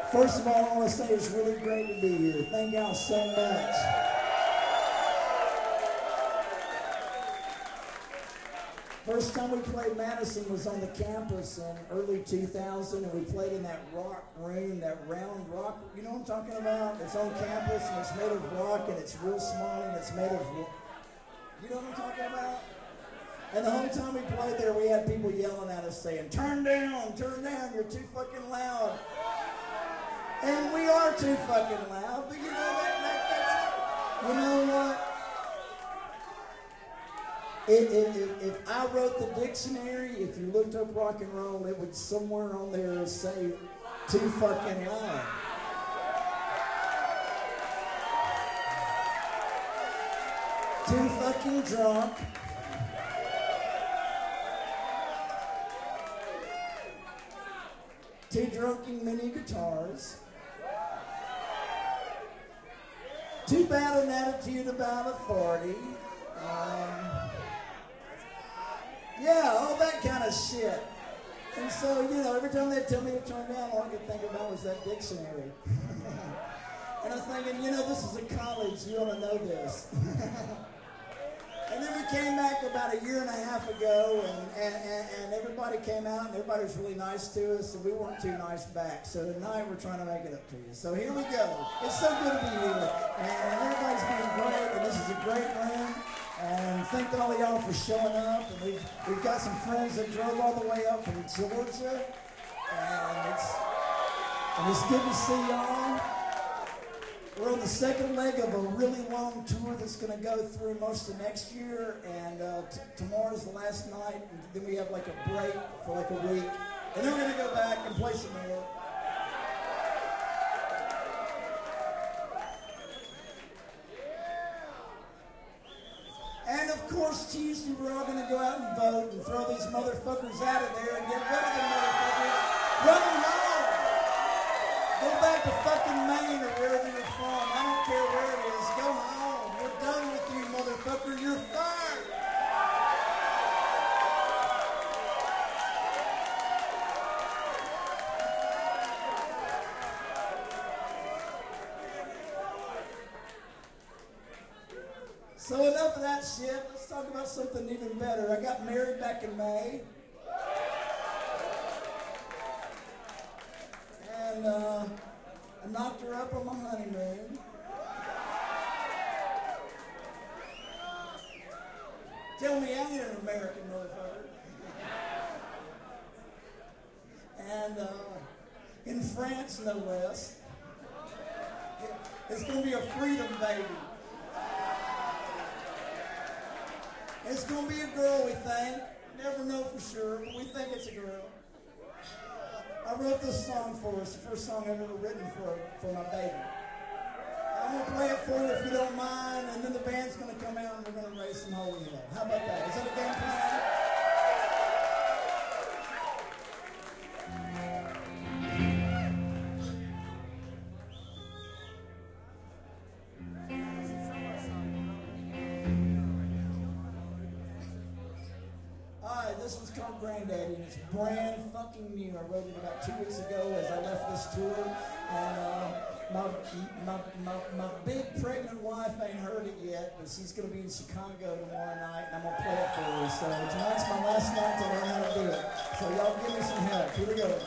First of all, I want to say it's really great to be here. Thank y'all so much. First time we played Madison was on the campus in early 2000, and we played in that rock room, that round rock. You know what I'm talking about? It's on campus, and it's made of rock, and it's real small, and it's made of... You know what I'm talking about? And the whole time we played there, we had people yelling at us saying, turn down, you're too fucking loud. And we are too fucking loud, but you know, that's you know what? If I wrote the dictionary, if you looked up rock and roll, it would somewhere on there say too fucking loud. Too fucking drunk. Too drunken mini guitars. Too bad an attitude about authority. Yeah, all that kind of shit. And so, you know, every time they tell me to turn down, all I could think about was that dictionary. And I was thinking, you know, this is a college, you ought to know this. And then we came back about a year and a half ago, and everybody came out, and everybody was really nice to us, and we weren't too nice back. So tonight we're trying to make it up to you. So here we go. It's so good to be here, and everybody's being great, and this is a great room. And thank all of y'all for showing up. And we've got some friends that drove all the way up from Georgia, and it's good to see y'all. We're on the second leg of a really long tour that's going to go through most of next year, and tomorrow's the last night, and then we have like a break for like a week, and then we're going to go back and play some more. And of course, Tuesday we're all going to go out and vote and throw these motherfuckers out of there and get rid of the motherfuckers. Run them home! Go back to fucking Maine or wherever you're from. I don't care where it is. Go home. We're done with you, motherfucker. You're fired. So enough of that shit. Let's talk about something even better. I got married back in May. And I knocked her up on my honeymoon. Tell me I ain't an American motherfucker. And in France, no less. It's going to be a freedom baby. It's going to be a girl, we think. Never know for sure, but we think it's a girl. I wrote this song for us, the first song I've ever written for my baby. I'm going to play it for you if you don't mind, and then the band's going to come out and we're going to raise some holy hell. How about that? Is that a game plan? This one's called Granddaddy, and it's brand fucking new. I wrote it about 2 weeks ago as I left this tour, and my big pregnant wife ain't heard it yet, but she's going to be in Chicago tomorrow night, and I'm going to play it for her. So tonight's my last night to learn how to do it. So y'all give me some help. Here we go.